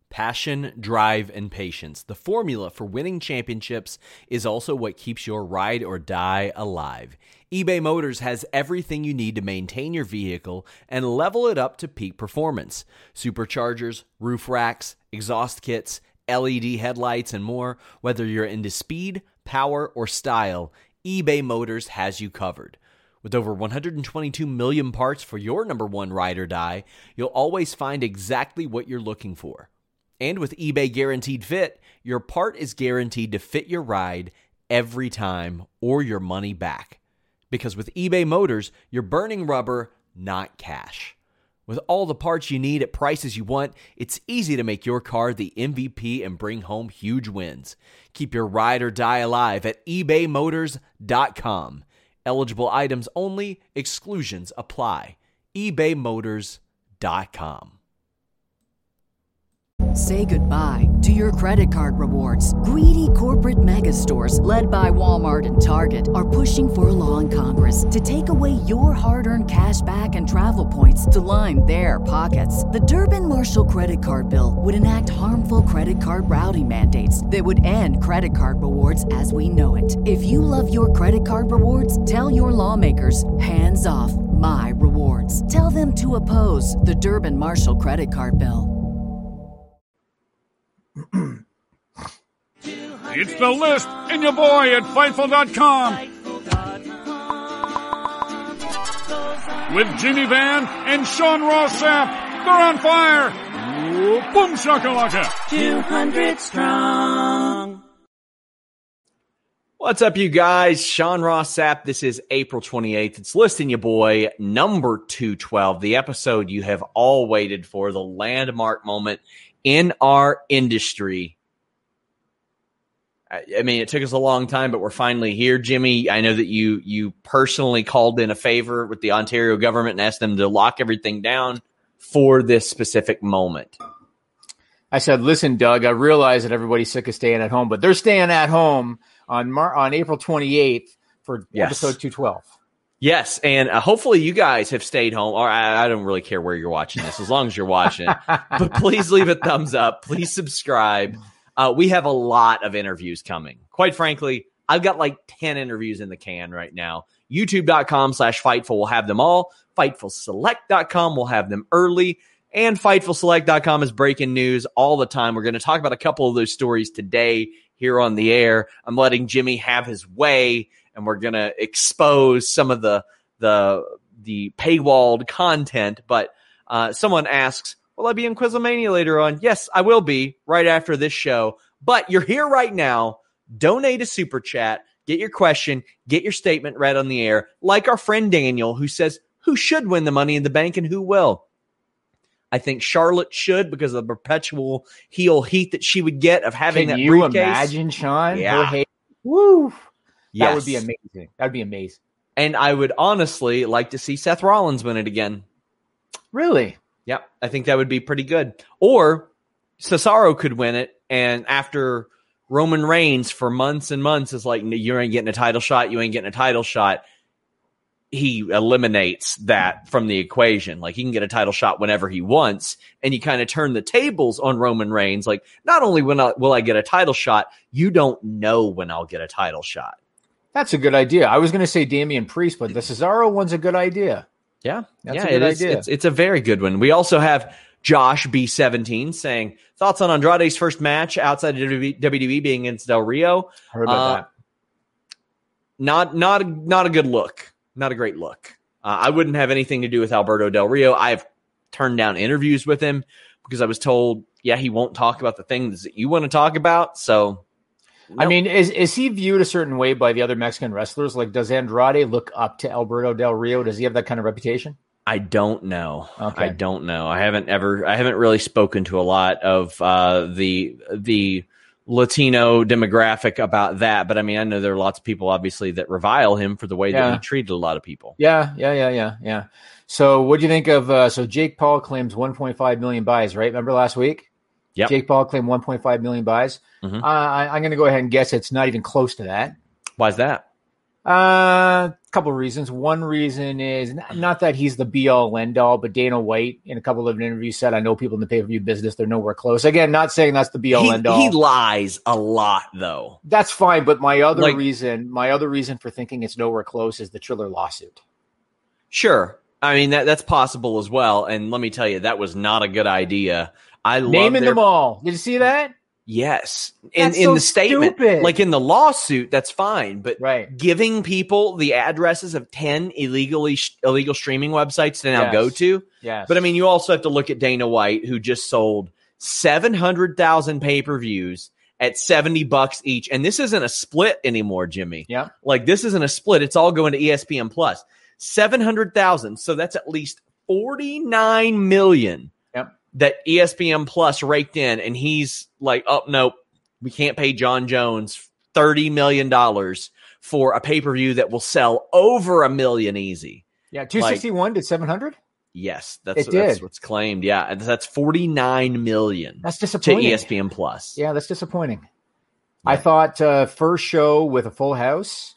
Passion, drive, and patience. The formula for winning championships is also what keeps your ride or die alive. eBay Motors has everything you need to maintain your vehicle and level it up to peak performance. Superchargers, roof racks, exhaust kits, LED headlights, and more. Whether you're into speed, power, or style, eBay Motors has you covered. With over 122 million parts for your number one ride or die, you'll always find exactly what you're looking for. And with eBay Guaranteed Fit, your part is guaranteed to fit your ride every time or your money back. Because with eBay Motors, you're burning rubber, not cash. With all the parts you need at prices you want, it's easy to make your car the MVP and bring home huge wins. Keep your ride or die alive at ebaymotors.com. Eligible items only, exclusions apply. ebaymotors.com. Say goodbye to your credit card rewards. Greedy corporate mega stores, led by Walmart and Target, are pushing for a law in Congress to take away your hard-earned cash back and travel points to line their pockets. The Durbin-Marshall credit card bill would enact harmful credit card routing mandates that would end credit card rewards as we know it. If you love your credit card rewards, tell your lawmakers, hands off my rewards. Tell them to oppose the Durbin-Marshall credit card bill. It's The List and your boy at Fightful.com with Jimmy Van and Sean Ross Sapp. They're on fire. Boom shakalaka. 200 strong. What's up, you guys? Sean Ross Sapp. This is April 28th. It's List and your boy, number 212, the episode you have all waited for, the landmark moment in our industry. I mean, it took us a long time, but we're finally here. Jimmy, I know that you personally called in a favor with the Ontario government and asked them to lock everything down for this specific moment. I said, listen, Doug, I realize that everybody's sick of staying at home, but they're staying at home on April 28th for episode 212. Yes, and hopefully you guys have stayed home. Or I don't really care where you're watching this, as long as you're watching it. But please leave a thumbs up. Please subscribe. We have a lot of interviews coming. Quite frankly, I've got like 10 interviews in the can right now. YouTube.com/Fightful will have them all. FightfulSelect.com will have them early. And FightfulSelect.com is breaking news all the time. We're going to talk about a couple of those stories today here on the air. I'm letting Jimmy have his way, and we're going to expose some of the paywalled content. But someone asks, will I be in Quizlemania later on? Yes, I will be right after this show. But you're here right now. Donate a super chat. Get your question. Get your statement read on the air. Like our friend Daniel, who says, who should win the Money in the Bank and who will? I think Charlotte should, because of the perpetual heel heat that she would get of having that briefcase. Can you imagine, Sean? Yeah. Woo. Yes. That would be amazing. That would be amazing. And I would honestly like to see Seth Rollins win it again. Really? Yep. I think that would be pretty good. Or Cesaro could win it, and after Roman Reigns for months and months is like, you ain't getting a title shot, you ain't getting a title shot, he eliminates that from the equation. Like, he can get a title shot whenever he wants, and you kind of turn the tables on Roman Reigns. Like, not only will I get a title shot, you don't know when I'll get a title shot. That's a good idea. I was going to say Damian Priest, but the Cesaro one's a good idea. Yeah, that's a good idea. It's a very good one. We also have Josh B17 saying, thoughts on Andrade's first match outside of WWE being against Del Rio? Heard about that. Not a good look. Not a great look. I wouldn't have anything to do with Alberto Del Rio. I've turned down interviews with him because I was told, he won't talk about the things that you want to talk about. So, no. I mean, is he viewed a certain way by the other Mexican wrestlers? Like, does Andrade look up to Alberto Del Rio? Does he have that kind of reputation? I don't know. Okay. I don't know. I haven't really spoken to a lot of the Latino demographic about that, but I mean, I know there are lots of people obviously that revile him for the way that he treated a lot of people. Yeah. So what do you think of, so Jake Paul claims 1.5 million buys, right? Remember last week? Yeah. Jake Paul claimed 1.5 million buys. Mm-hmm. I'm going to go ahead and guess it's not even close to that. Why is that? Couple of reasons. One reason is not that he's the be-all, end-all, but Dana White in a couple of interviews said, I know people in the pay-per-view business, they're nowhere close. Again, not saying that's the be-all, end-all. He lies a lot, though. That's fine, but my other reason for thinking it's nowhere close is the Triller lawsuit. Sure. I mean, that's possible as well. And let me tell you, that was not a good idea. Naming them all. Did you see that? Yes. That's in so the statement, stupid. like in the lawsuit, that's fine. But right. Giving people the addresses of 10 illegal streaming websites to now Yes. go to. Yes. But I mean, you also have to look at Dana White, who just sold 700,000 pay-per-views at $70 each. And this isn't a split anymore, Jimmy. Yeah. Like, this isn't a split. It's all going to ESPN Plus. 700,000. So that's at least 49 million. That ESPN Plus raked in, and he's like, oh, nope, we can't pay John Jones $30 million for a pay-per-view that will sell over 1 million easy. Yeah, 261 to 700? Yes, that's what's claimed. Yeah, and that's 49 million. That's disappointing. To ESPN Plus. Yeah, that's disappointing. Yeah. I thought first show with a full house,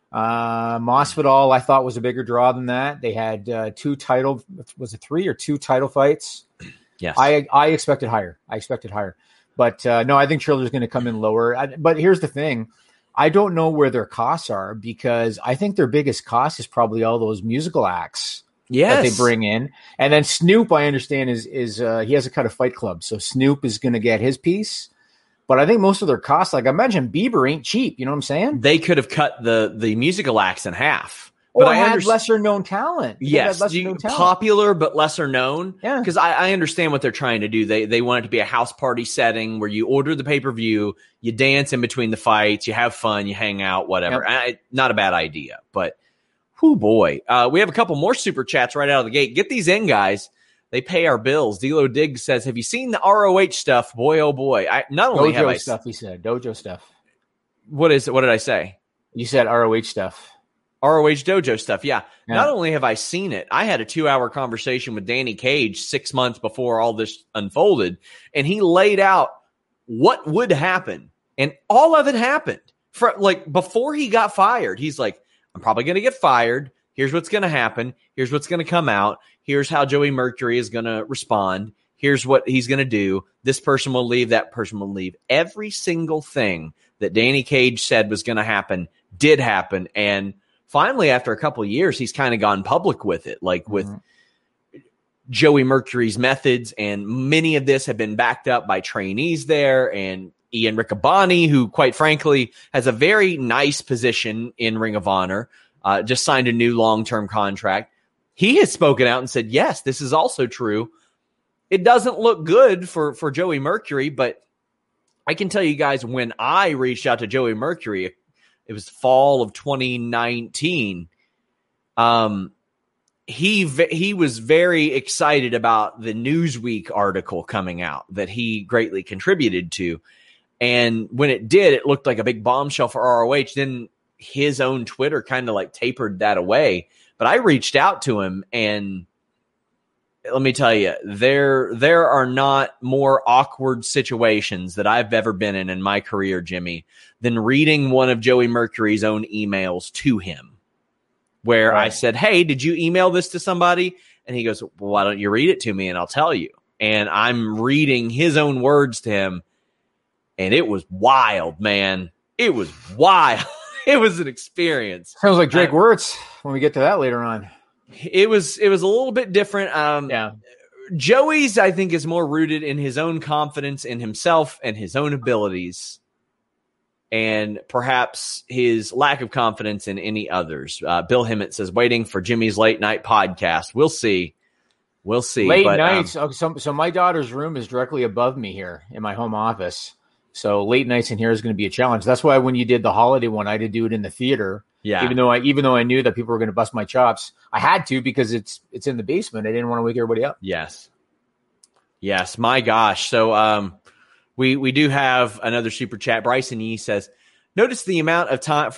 Masvidal I thought was a bigger draw than that. They had was it 3 or 2 title fights? Yes. I expected higher. But no, I think Triller's going to come in lower. But here's the thing. I don't know where their costs are because I think their biggest cost is probably all those musical acts that they bring in. And then Snoop, I understand, is he has a cut of Fight Club. So Snoop is going to get his piece. But I think most of their costs, like I imagine Bieber ain't cheap. You know what I'm saying? They could have cut the musical acts in half. Or I had lesser known talent. Yes, popular but lesser known. Yeah, because I understand what they're trying to do. They want it to be a house party setting where you order the pay-per-view, you dance in between the fights, you have fun, you hang out, whatever. Yep. Not a bad idea, but whoo boy, we have a couple more super chats right out of the gate. Get these in, guys. They pay our bills. D'Lo Diggs says, "Have you seen the ROH stuff? Boy, oh boy! Dojo stuff." He said, "Dojo stuff." What is it? What did I say? You said ROH stuff. ROH Dojo stuff, yeah. Not only have I seen it, I had a 2-hour conversation with Danny Cage 6 months before all this unfolded, and he laid out what would happen, and all of it happened. Before he got fired, he's like, I'm probably going to get fired. Here's what's going to happen. Here's what's going to come out. Here's how Joey Mercury is going to respond. Here's what he's going to do. This person will leave. That person will leave. Every single thing that Danny Cage said was going to happen did happen, and finally, after a couple of years, he's kind of gone public with it, with Joey Mercury's methods, and many of this have been backed up by trainees there, and Ian Riccaboni, who, quite frankly, has a very nice position in Ring of Honor, just signed a new long-term contract. He has spoken out and said, yes, this is also true. It doesn't look good for Joey Mercury, but I can tell you guys, when I reached out to Joey Mercury, it was fall of 2019. He was very excited about the Newsweek article coming out that he greatly contributed to. And when it did, it looked like a big bombshell for ROH. Then his own Twitter kind of tapered that away. But I reached out to him, and let me tell you, there are not more awkward situations that I've ever been in my career, Jimmy, than reading one of Joey Mercury's own emails to him, where I said, hey, did you email this to somebody? And he goes, well, why don't you read it to me and I'll tell you. And I'm reading his own words to him, and it was wild, man. It was wild. It was an experience. Sounds like Drake Wirtz when we get to that later on. It was a little bit different. Joey's, I think, is more rooted in his own confidence in himself and his own abilities, and perhaps his lack of confidence in any others. Bill Hemmett says, waiting for Jimmy's late night podcast. We'll see. Late nights. So my daughter's room is directly above me here in my home office. So late nights in here is going to be a challenge. That's why when you did the holiday one, I had to do it in the theater. Yeah. Even though I knew that people were going to bust my chops, I had to because it's in the basement. I didn't want to wake everybody up. Yes. My gosh. So we do have another super chat. Bryson Yee says, notice the amount of time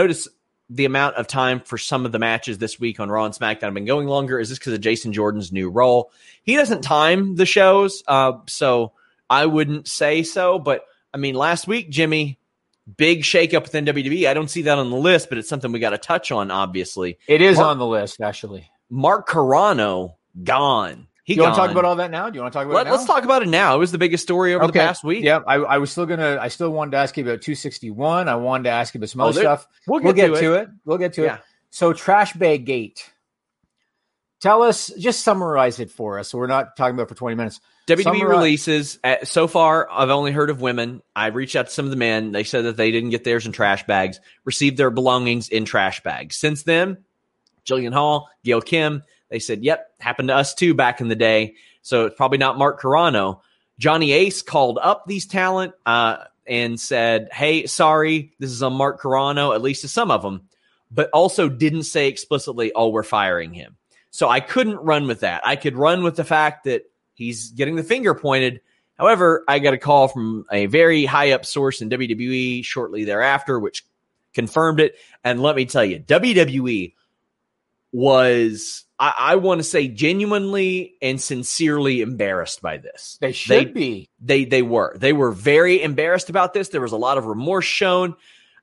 for some of the matches this week on Raw and SmackDown have been going longer. Is this because of Jason Jordan's new role? He doesn't time the shows, so I wouldn't say so. But I mean, last week, Jimmy, big shakeup within WWE. I don't see that on the list, but it's something we got to touch on, obviously. It is on the list, actually. Mark Carrano, gone. You want to talk about all that now? Do you want to talk about it now? Let's talk about it now. It was the biggest story over the past week. Yeah, I still wanted to ask you about 261. I wanted to ask you about some other stuff. We'll get to it. We'll get to it. So Trash Bag Gate. Tell us, just summarize it for us. So we're not talking about it for 20 minutes. WWE releases. So far, I've only heard of women. I reached out to some of the men. They said that they didn't get theirs in trash bags, received their belongings in trash bags. Since then, Jillian Hall, Gail Kim, they said, yep, happened to us too back in the day. So it's probably not Mark Carano. Johnny Ace called up these talent and said, hey, sorry, this is on Mark Carano, at least to some of them, but also didn't say explicitly, oh, we're firing him. So I couldn't run with that. I could run with the fact that he's getting the finger pointed. However, I got a call from a very high up source in WWE shortly thereafter, which confirmed it. And let me tell you, WWE was, I want to say, genuinely and sincerely embarrassed by this. They should be. They were. They were very embarrassed about this. There was a lot of remorse shown.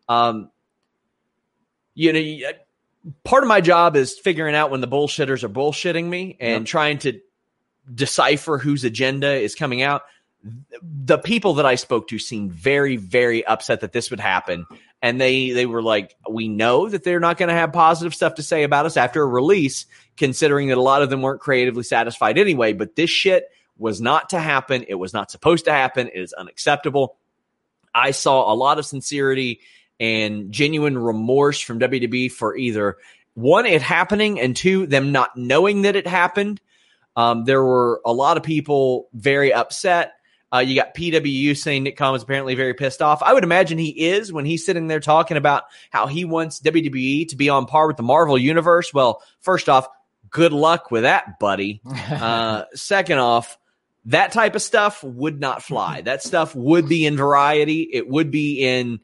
Part of my job is figuring out when the bullshitters are bullshitting me and trying to decipher whose agenda is coming out. The people that I spoke to seemed very, very upset that this would happen. And they were like, we know that they're not going to have positive stuff to say about us after a release, considering that a lot of them weren't creatively satisfied anyway. But this shit was not to happen. It was not supposed to happen. It is unacceptable. I saw a lot of sincerity and genuine remorse from WWE for either, one, it happening, and two, them not knowing that it happened. There were a lot of people very upset. You got PWU saying Nick Khan was apparently very pissed off. I would imagine he is when he's sitting there talking about how he wants WWE to be on par with the Marvel Universe. Well, first off, good luck with that, buddy. Second off, that type of stuff would not fly. That stuff would be in Variety. It would be in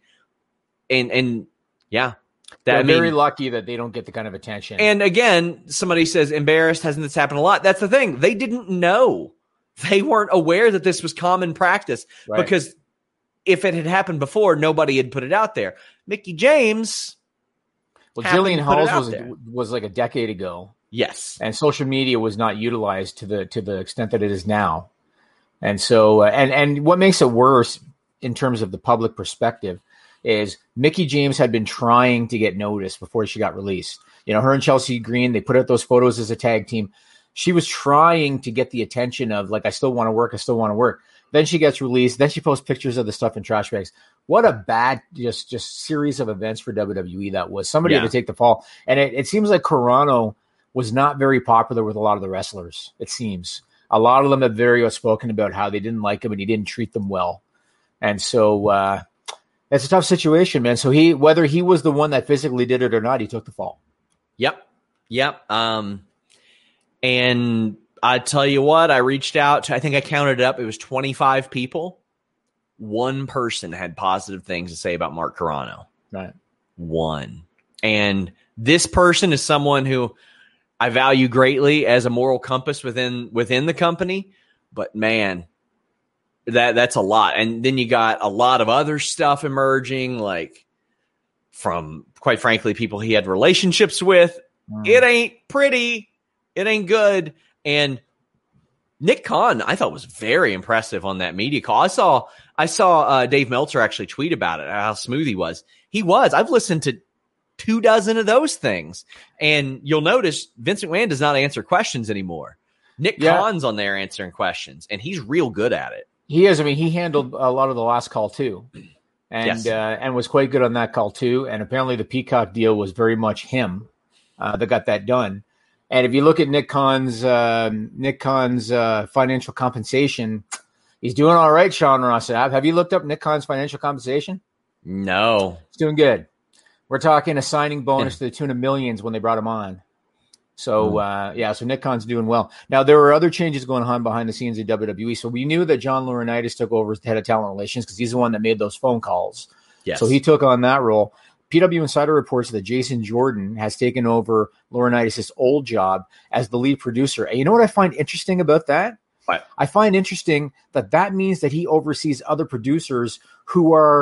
yeah. They're very lucky that they don't get the kind of attention. And again, somebody says embarrassed. Hasn't this happened a lot? That's the thing. They didn't know. They weren't aware that this was common practice because if it had happened before, nobody had put it out there. Mickie James. Well, Jillian Halls was like a decade ago. Yes. And social media was not utilized to the extent that it is now. And so, and what makes it worse in terms of the public perspective is Mickie James had been trying to get noticed before she got released. You know, her and Chelsea Green, they put out those photos as a tag team. She was trying to get the attention of, like, I still want to work. I still want to work. Then she gets released. Then she posts pictures of the stuff in trash bags. What a bad, just series of events for WWE that was. Somebody had to take the fall. And it seems like Carano was not very popular with a lot of the wrestlers, it seems. A lot of them have very outspoken about how they didn't like him and he didn't treat them well. And so, it's a tough situation, man. So whether he was the one that physically did it or not, he took the fall. Yep. And I tell you what, I reached out to, I think I counted it up. It was 25 people. One person had positive things to say about Mark Carano. Right. One. And this person is someone who I value greatly as a moral compass within the company. But man, that's a lot. And then you got a lot of other stuff emerging, like from, quite frankly, people he had relationships with. It ain't pretty. It ain't good. And Nick Khan, I thought, was very impressive on that media call. I saw Dave Meltzer actually tweet about it, how smooth he was. I've listened to 24 of those things. And you'll notice Vince McMahon does not answer questions anymore. Nick Khan's on there answering questions, and he's real good at it. He is. I mean, he handled a lot of the last call too, and was quite good on that call too. And apparently, the Peacock deal was very much him that got that done. And if you look at Nick Khan's financial compensation, he's doing all right. Sean Ross Sapp, have you looked up Nick Khan's financial compensation? No, he's doing good. We're talking a signing bonus to the tune of millions when they brought him on. So, so Nick Khan's doing well. Now, there were other changes going on behind the scenes at WWE. So we knew that John Laurinaitis took over as the head of talent relations because he's the one that made those phone calls. Yes. So he took on that role. PW Insider reports that Jason Jordan has taken over Laurinaitis' old job as the lead producer. And you know what I find interesting about that? What? I find interesting that means that he oversees other producers who are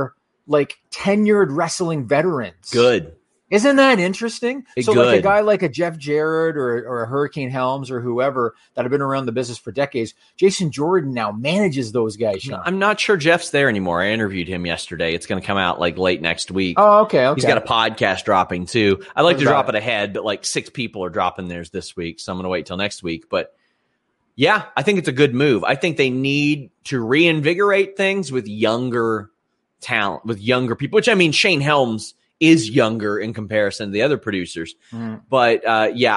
like tenured wrestling veterans. Good. Isn't that interesting? So Good. like a guy like a Jeff Jarrett or a Hurricane Helms or whoever that have been around the business for decades, Jason Jordan now manages those guys, Sean. I'm not sure Jeff's there anymore. I interviewed him yesterday. It's going to come out like late next week. Oh, okay. He's got a podcast dropping too. I like to drop it? it ahead, but like 6 people are dropping theirs this week. So I'm going to wait till next week. But yeah, I think it's a good move. I think they need to reinvigorate things with younger talent, with younger people, which I mean, Shane Helms is younger in comparison to the other producers. But yeah,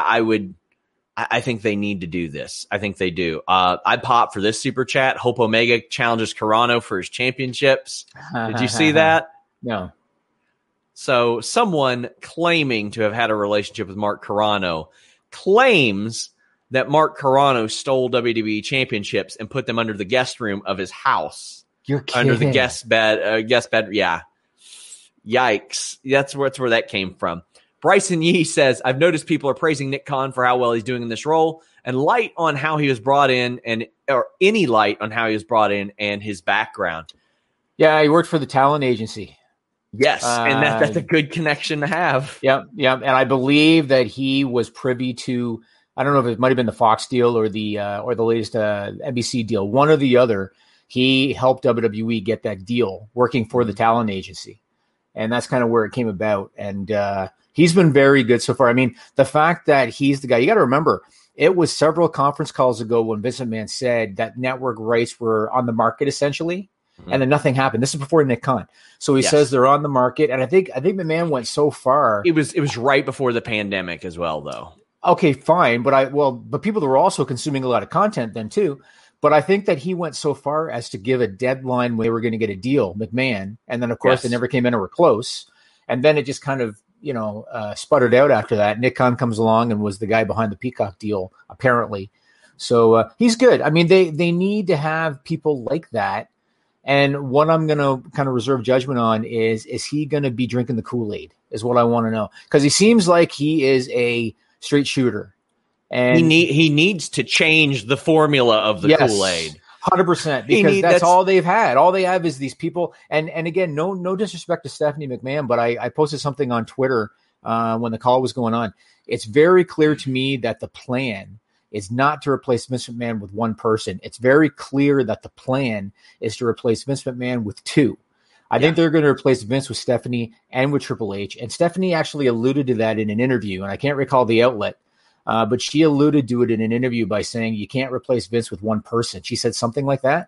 I think they need to do this. I think they do. I pop for this super chat. Hope Omega challenges Carano for his championships. Did you see that? No. So someone claiming to have had a relationship with Mark Carano claims that Mark Carano stole WWE championships and put them under the guest room of his house. You're kidding. Under the guest bed. Yeah. Yikes. That's where that came from. Bryson Yee says, I've noticed people are praising Nick Khan for how well he's doing in this role and light on how he was brought in or any light on how he was brought in and his background. Yeah, he worked for the talent agency. Yes, and that's a good connection to have. Yeah. And I believe that he was privy to, I don't know if it might have been the Fox deal or the latest NBC deal, one or the other. He helped WWE get that deal working for the talent agency. And that's kind of where it came about. And he's been very good so far. I mean, the fact that he's the guy, you got to remember, it was several conference calls ago when Vince McMahon said that network rights were on the market essentially. And then nothing happened. This is before Nick Khan. So he says they're on the market. And I think McMahon went so far. It was right before the pandemic as well, though. Okay, fine. But people were also consuming a lot of content then too. But I think that he went so far as to give a deadline when they were going to get a deal, McMahon. And then, of course, they never came anywhere close. And then it just kind of, sputtered out after that. Nick Khan comes along and was the guy behind the Peacock deal, apparently. So he's good. I mean, they need to have people like that. And what I'm going to kind of reserve judgment on is he going to be drinking the Kool-Aid is what I want to know. Because he seems like he is a straight shooter. And he needs to change the formula of the Kool-Aid. 100%, because that's all they've had. All they have is these people. And again, no disrespect to Stephanie McMahon, but I posted something on Twitter when the call was going on. It's very clear to me that the plan is not to replace Vince McMahon with one person. It's very clear that the plan is to replace Vince McMahon with two. I think they're going to replace Vince with Stephanie and with Triple H. And Stephanie actually alluded to that in an interview, and I can't recall the outlet, but she alluded to it in an interview by saying you can't replace Vince with one person. She said something like that.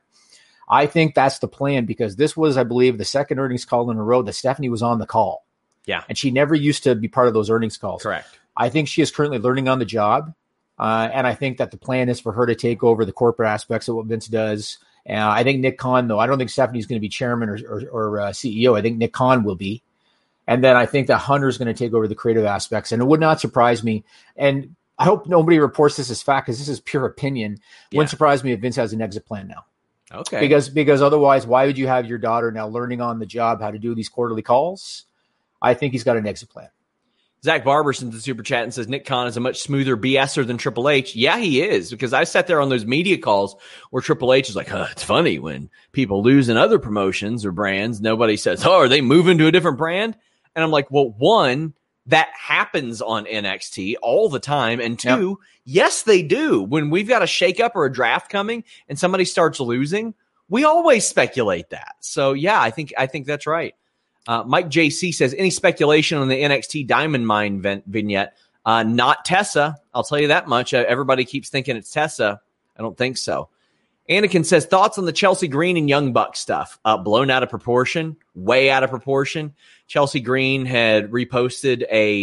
I think that's the plan because this was, I believe, the second earnings call in a row that Stephanie was on the call. Yeah. And she never used to be part of those earnings calls. Correct. I think she is currently learning on the job. And I think that the plan is for her to take over the corporate aspects of what Vince does. I think Nick Khan, though, I don't think Stephanie's going to be chairman or CEO. I think Nick Khan will be. And then I think that Hunter's going to take over the creative aspects. And it would not surprise me. And I hope nobody reports this as fact because this is pure opinion. Wouldn't surprise me if Vince has an exit plan now. Okay. Because otherwise, why would you have your daughter now learning on the job how to do these quarterly calls? I think he's got an exit plan. Zach Barber sends the super chat and says Nick Khan is a much smoother BSer than Triple H. Yeah, he is, because I sat there on those media calls where Triple H is like, it's funny when people lose in other promotions or brands, nobody says, are they moving to a different brand? And I'm like, well, one, that happens on NXT all the time. And two, yes, they do. When we've got a shakeup or a draft coming and somebody starts losing, we always speculate that. So yeah, I think that's right. Mike JC says, any speculation on the NXT Diamond Mine vignette? Not Tessa. I'll tell you that much. Everybody keeps thinking it's Tessa. I don't think so. Anakin says, thoughts on the Chelsea Green and Young Bucks stuff? Blown out of proportion, way out of proportion. Chelsea Green had reposted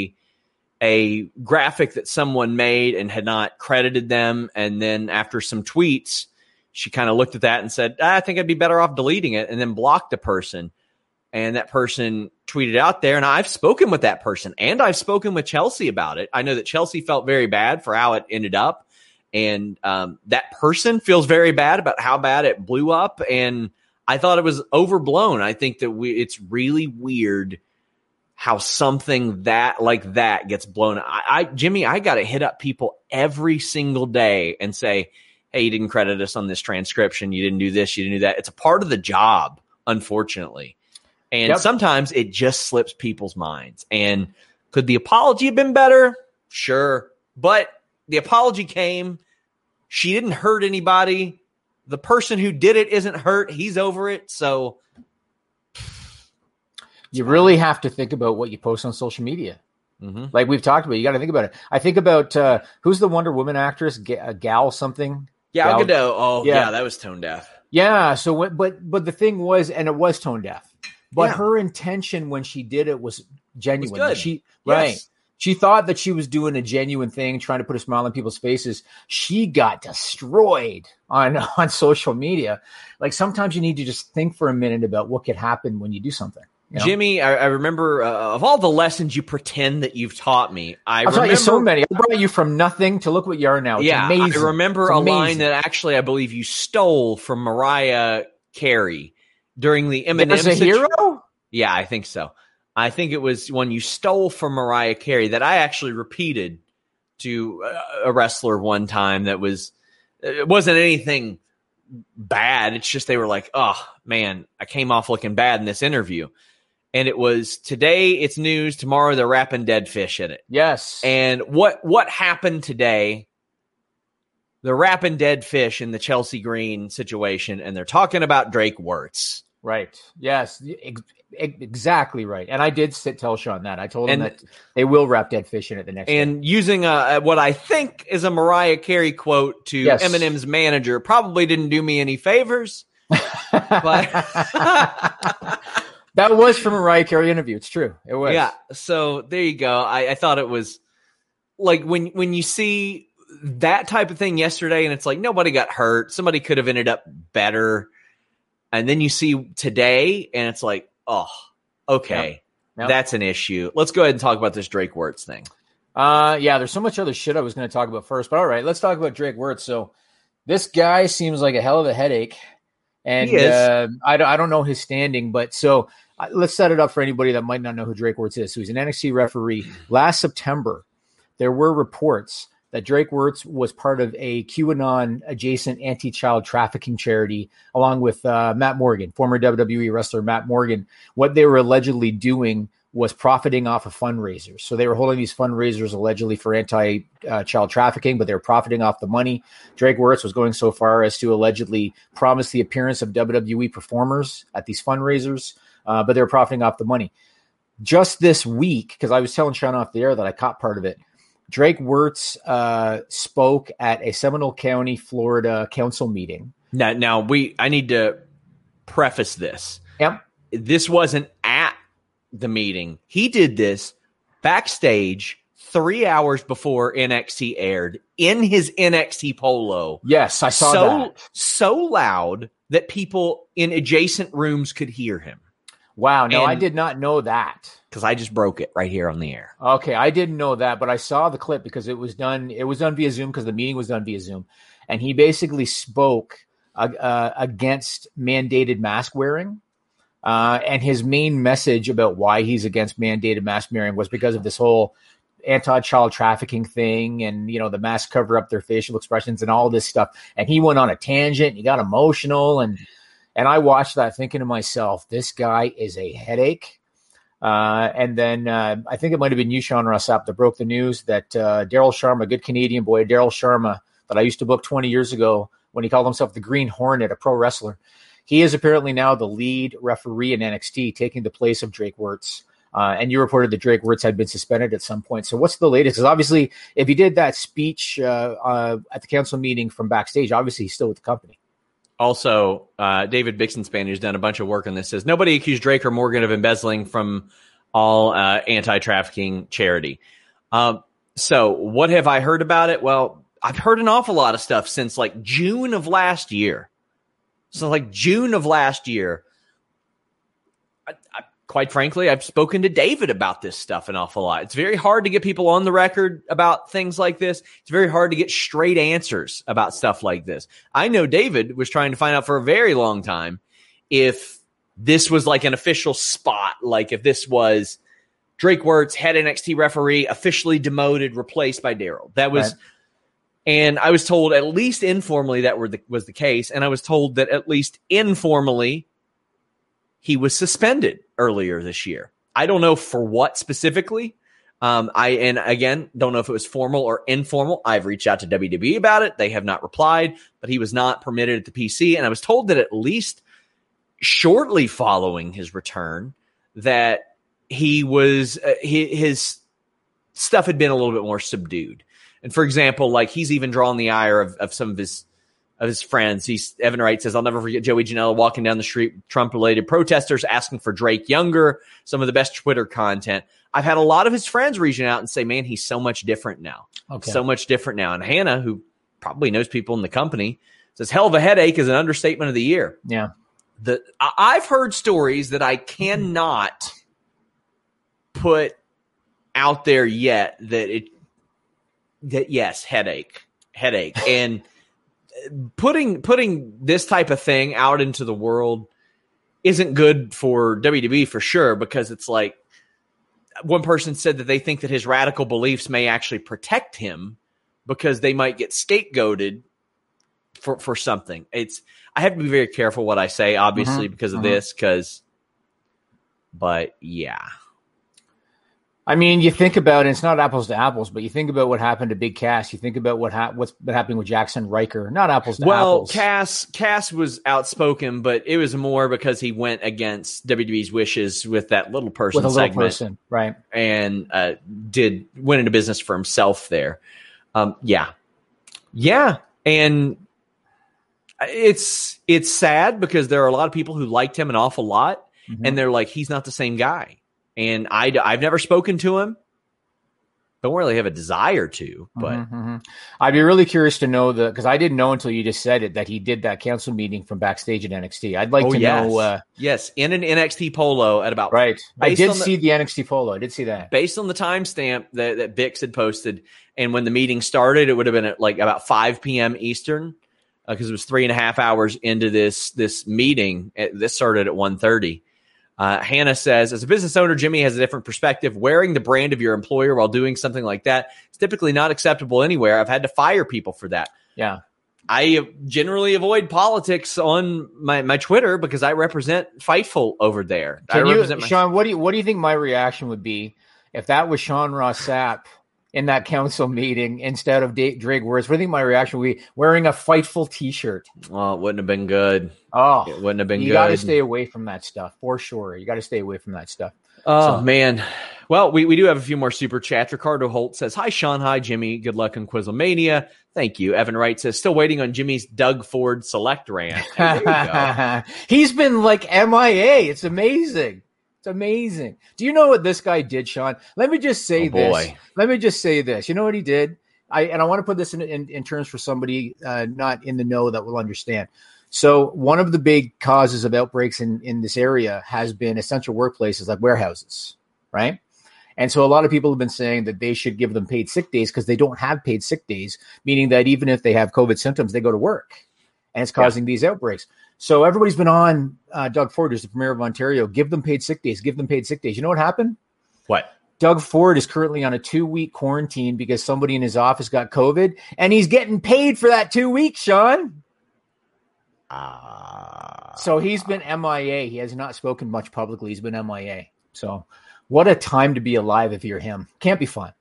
a graphic that someone made and had not credited them. And then after some tweets, she kind of looked at that and said, I think I'd be better off deleting it, and then blocked a person. And that person tweeted out there, and I've spoken with that person, and I've spoken with Chelsea about it. I know that Chelsea felt very bad for how it ended up, and that person feels very bad about how bad it blew up, and I thought it was overblown. I think that it's really weird how something that like that gets blown. Jimmy, I got to hit up people every single day and say, hey, you didn't credit us on this transcription. You didn't do this. You didn't do that. It's a part of the job, unfortunately. And sometimes it just slips people's minds. And could the apology have been better? Sure. But the apology came. She didn't hurt anybody. The person who did it isn't hurt. He's over it. So you really have to think about what you post on social media. Mm-hmm. Like we've talked about, you got to think about it. I think about who's the Wonder Woman actress? Gal something. Gal Gadot. Oh, yeah, that was tone deaf. Yeah. So, but the thing was, and it was tone deaf. But her intention when she did it was genuine. It was good. Right. She thought that she was doing a genuine thing, trying to put a smile on people's faces. She got destroyed on social media. Like sometimes you need to just think for a minute about what could happen when you do something. You know? Jimmy, I remember of all the lessons you pretend that you've taught me, I've taught you so many. I brought you from nothing to look what you are now. It's amazing. I remember a line that actually I believe you stole from Mariah Carey during the Eminem. There's a hero? Yeah, I think so. I think it was one you stole from Mariah Carey that I actually repeated to a wrestler one time. It wasn't anything bad. It's just they were like, oh, man, I came off looking bad in this interview. And it was, today it's news, tomorrow they're wrapping dead fish in it. Yes. And what happened today, they're wrapping dead fish in the Chelsea Green situation, and they're talking about Drake Wirtz. Right. Yes. Exactly right. And I did tell Sean that. I told him that they will wrap dead fish in it the next day. And using what I think is a Mariah Carey quote to Eminem's manager probably didn't do me any favors. But that was from a Mariah Carey interview. It's true. It was. Yeah. So there you go. I thought it was like when you see that type of thing yesterday and it's like nobody got hurt. Somebody could have ended up better. And then you see today and it's like, oh, okay, that's an issue. Let's go ahead and talk about this Drake Wirtz thing. There's so much other shit I was going to talk about first, but all right, let's talk about Drake Wirtz. So this guy seems like a hell of a headache, and he is. I don't know his standing, but so let's set it up for anybody that might not know who Drake Wirtz is. So he's an NXT referee. Last September, there were reports that Drake Wirtz was part of a QAnon-adjacent anti-child trafficking charity, along with Matt Morgan, former WWE wrestler Matt Morgan. What they were allegedly doing was profiting off of fundraisers. So they were holding these fundraisers allegedly for anti-child trafficking, but they were profiting off the money. Drake Wirtz was going so far as to allegedly promise the appearance of WWE performers at these fundraisers, but they were profiting off the money. Just this week, because I was telling Sean off the air that I caught part of it, Drake Wirtz spoke at a Seminole County, Florida council meeting. Now I need to preface this. Yep. This wasn't at the meeting. He did this backstage 3 hours before NXT aired in his NXT polo. Yes, I saw that. So loud that people in adjacent rooms could hear him. Wow. No, I did not know that. Because I just broke it right here on the air. Okay, I didn't know that, but I saw the clip because it was done via Zoom because the meeting was done via Zoom. And he basically spoke against mandated mask wearing. And his main message about why he's against mandated mask wearing was because of this whole anti-child trafficking thing and, the masks cover up their facial expressions and all this stuff. And he went on a tangent and he got emotional. And I watched that thinking to myself, this guy is a headache. And then I think it might have been you, Sean Rossap, that broke the news that Daryl Sharma, good Canadian boy, Daryl Sharma, that I used to book 20 years ago when he called himself the Green Hornet, a pro wrestler. He is apparently now the lead referee in NXT, taking the place of Drake Wirtz. And you reported that Drake Wirtz had been suspended at some point. So what's the latest? Because obviously, if he did that speech at the council meeting from backstage, obviously he's still with the company. Also, David Bixenspan, who's done a bunch of work on this, says nobody accused Drake or Morgan of embezzling from all anti-trafficking charity. So what have I heard about it? Well, I've heard an awful lot of stuff since like June of last year. So like June of last year, quite frankly, I've spoken to David about this stuff an awful lot. It's very hard to get people on the record about things like this. It's very hard to get straight answers about stuff like this. I know David was trying to find out for a very long time if this was like an official spot, like if this was Drake Wirtz, head NXT referee, officially demoted, replaced by Daryl. That was, right. And I was told at least informally that was the case, and I was told that at least informally he was suspended earlier this year. I don't know for what specifically. And again, don't know if it was formal or informal. I've reached out to WWE about it. They have not replied, but he was not permitted at the PC. And I was told that at least shortly following his return, that he was, his stuff had been a little bit more subdued. And for example, like he's even drawn the ire of some of his friends. Evan Wright says, I'll never forget Joey Janela walking down the street with Trump-related protesters asking for Drake Younger, some of the best Twitter content. I've had a lot of his friends reaching out and say, man, he's so much different now. Okay. So much different now. And Hannah, who probably knows people in the company, says, hell of a headache is an understatement of the year. Yeah. I've heard stories that I cannot put out there yet that yes, headache. And putting this type of thing out into the world isn't good for WWE for sure, because it's like one person said that they think that his radical beliefs may actually protect him because they might get scapegoated for something. I have to be very careful what I say, obviously, because of this, but yeah. I mean, you think about it, it's not apples to apples, but you think about what happened to Big Cass. You think about what's been happening with Jackson Riker. Not apples to apples. Well, Cass was outspoken, but it was more because he went against WWE's wishes with that little person with a segment. Little person, right? And went into business for himself there. Yeah, and it's sad because there are a lot of people who liked him an awful lot, and they're like, he's not the same guy. And I've never spoken to him. Don't really have a desire to, but I'd be really curious to know because I didn't know until you just said it that he did that council meeting from backstage at NXT. I'd like to know. Yes, in an NXT polo at about right. I did see the NXT polo. I did see that based on the timestamp that Bix had posted, and when the meeting started, it would have been at like about 5 p.m. Eastern because it was 3.5 hours into this meeting. This started at 1:30. Hannah says, as a business owner, Jimmy has a different perspective. Wearing the brand of your employer while doing something like that is typically not acceptable anywhere. I've had to fire people for that. Yeah. I generally avoid politics on my Twitter because I represent Fightful over there. Sean, what do you think my reaction would be if that was Sean Ross Sapp in that council meeting instead of Drake Words? What do you think my reaction would be? Wearing a Fightful t-shirt. Oh, it wouldn't have been good. Oh, it wouldn't have been good. You got to stay away from that stuff for sure. You got to stay away from that stuff. Oh, man. Well, we do have a few more super chats. Ricardo Holt says, hi, Sean. Hi, Jimmy. Good luck in Quizlemania. Thank you. Evan Wright says, still waiting on Jimmy's Doug Ford select rant. There you go. He's been like MIA. It's amazing. It's amazing. Do you know what this guy did, Sean? Let me just say this. Let me just say this. You know what he did? I want to put this in terms for somebody not in the know that will understand. So one of the big causes of outbreaks in this area has been essential workplaces like warehouses, right? And so a lot of people have been saying that they should give them paid sick days because they don't have paid sick days, meaning that even if they have COVID symptoms, they go to work. And it's causing these outbreaks. So everybody's been on Doug Ford, who's the premier of Ontario. Give them paid sick days. Give them paid sick days. You know what happened? What? Doug Ford is currently on a 2-week quarantine because somebody in his office got COVID, and he's getting paid for that 2 weeks, Sean. So he's been MIA. He has not spoken much publicly. He's been MIA. So what a time to be alive if you're him. Can't be fun.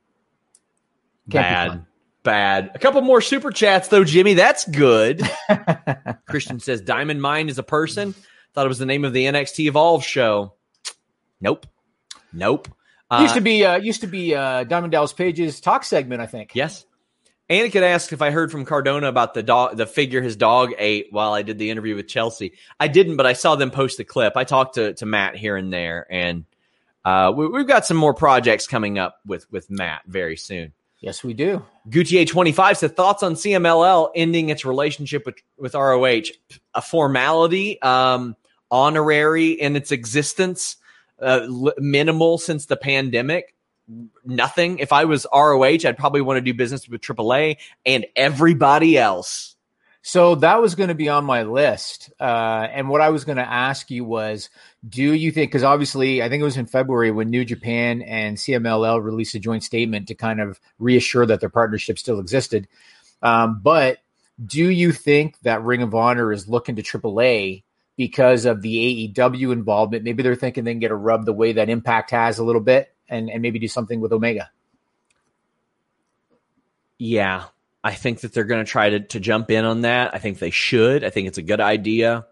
Bad. A couple more super chats, though, Jimmy. That's good. Christian says, Diamond Mine is a person. Thought it was the name of the NXT Evolve show. Nope. Used to be Diamond Dallas Page's talk segment, I think. Yes. Anakin asked if I heard from Cardona about the figure his dog ate while I did the interview with Chelsea. I didn't, but I saw them post the clip. I talked to Matt here and there, and we've got some more projects coming up with Matt very soon. Yes, we do. Gutier25 said, thoughts on CMLL ending its relationship with ROH? A formality, honorary in its existence, minimal since the pandemic. Nothing. If I was ROH, I'd probably want to do business with AAA and everybody else. So that was going to be on my list. And what I was going to ask you was, do you think, because obviously I think it was in February when New Japan and CMLL released a joint statement to kind of reassure that their partnership still existed. But do you think that Ring of Honor is looking to AAA because of the AEW involvement. Maybe they're thinking they can get a rub the way that Impact has a little bit and maybe do something with Omega. Yeah, I think that they're going to try to jump in on that. I think they should. I think it's a good idea.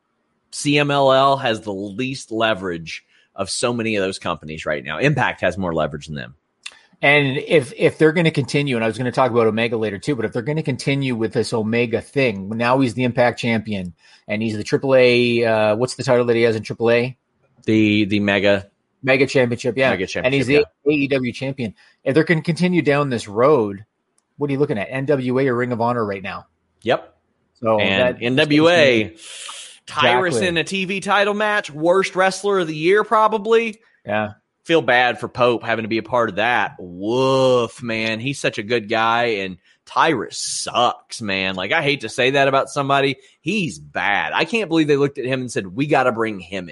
CMLL has the least leverage of so many of those companies right now. Impact has more leverage than them. And if they're going to continue, and I was going to talk about Omega later too, but if they're going to continue with this Omega thing, now he's the Impact champion and he's the AAA. What's the title that he has in AAA? The Mega Championship, yeah. Mega Championship, and he's the AEW champion. If they're going to continue down this road, what are you looking at? NWA or Ring of Honor right now? Yep. So and NWA, Tyrus Exactly. in a TV title match, worst wrestler of the year probably. Yeah. Feel bad for Pope having to be a part of that. Woof, man. He's such a good guy, and Tyrus sucks, man. Like, I hate to say that about somebody. He's bad. I can't believe they looked at him and said, we got to bring him in.